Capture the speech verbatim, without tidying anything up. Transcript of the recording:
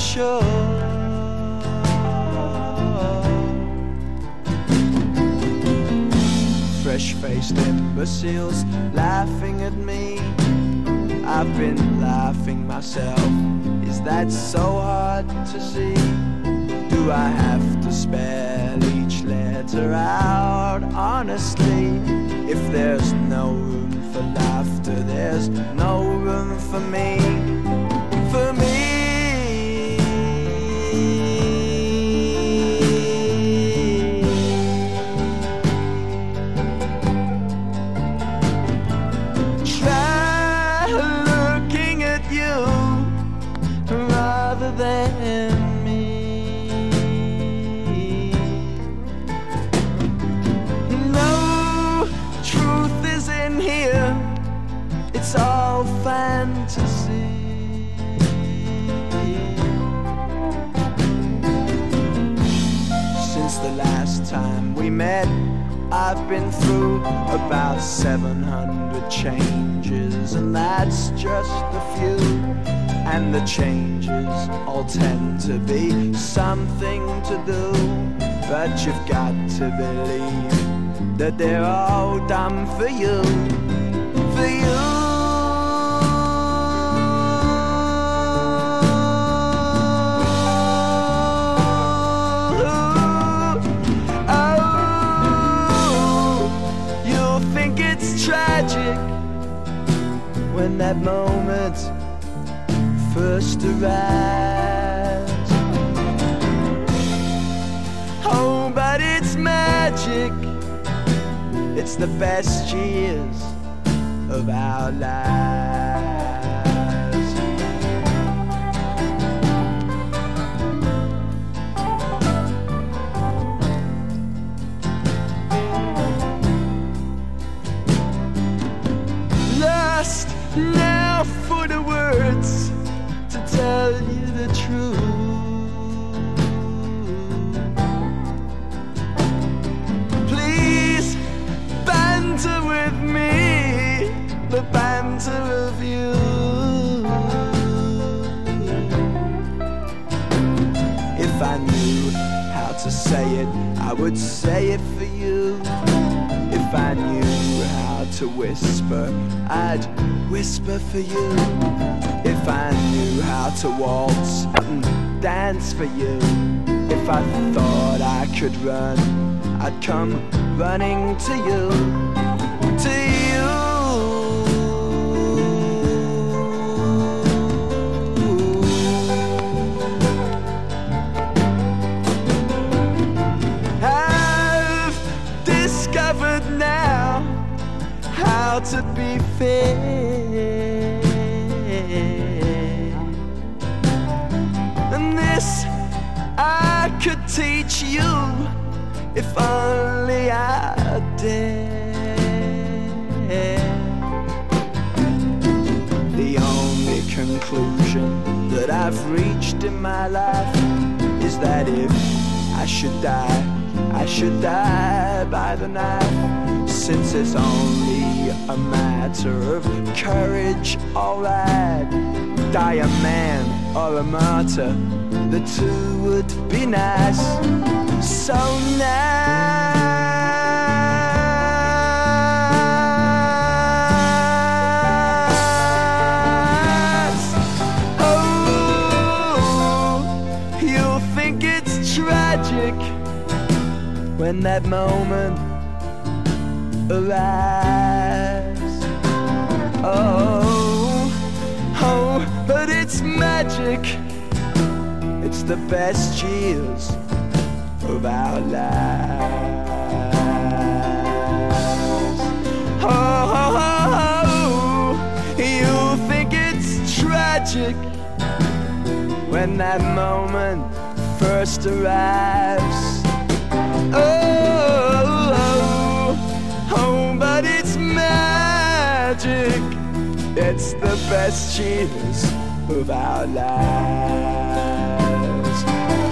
shore. Fresh-faced imbeciles laughing at me. I've been laughing myself. Is that so hard to see? Do I have to spell each letter out honestly? If there's no room for laughter, there's no room for me. For me. Try looking at you rather than me. No truth is in here, it's all fantasy. Since the last time we met, I've been through about seven hundred changes, and that's just a few. And the changes all tend to be something to do. But you've got to believe that they're all done for you. For you. Tragic when that moment first arrives. Oh, but it's magic. It's the best years of our lives. Now for the words to tell you the truth. Please banter with me, the banter of you. If I knew how to say it, I would say it for you. If I knew how to whisper, I'd whisper for you. If I knew how to waltz and dance for you. If I thought I could run, I'd come running to you. To you. I've discovered now how to be fair, and this I could teach you if only I dare. The only conclusion that I've reached in my life is that if I should die, I should die by the knife. Since it's only a matter of courage, alright. Die a man or a martyr, the two would be nice. So nice. Oh, you'll think it's tragic when that moment arrives. Oh, oh, but it's magic. It's the best years of our lives. Oh, oh, oh, you think it's tragic when that moment first arrives. Oh, oh, oh, but it's magic. It's the best years of our lives.